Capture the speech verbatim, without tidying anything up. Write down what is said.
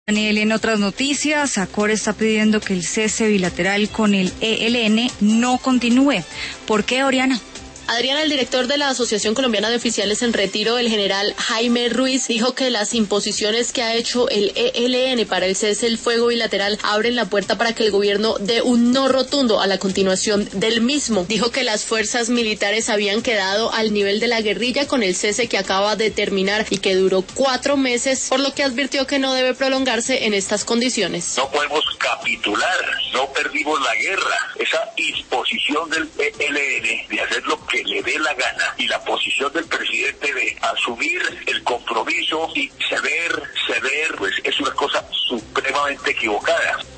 Daniel, en otras noticias, ACOR está pidiendo que el cese bilateral con el E L N no continúe. ¿Por qué, Oriana? Adriana, el director de la Asociación Colombiana de Oficiales en Retiro, el general Jaime Ruiz, dijo que las imposiciones que ha hecho el E L N para el cese del fuego bilateral abren la puerta para que el gobierno dé un no rotundo a la continuación del mismo. Dijo que las fuerzas militares habían quedado al nivel de la guerrilla con el cese que acaba de terminar y que duró cuatro meses, por lo que advirtió que no debe prolongarse en estas condiciones. No podemos capitular, no perdimos la guerra. Esa imposición del E L N de hacer lo que le dé la gana y la posición del presidente de asumir el compromiso y ceder, ceder, pues es una cosa supremamente equivocada.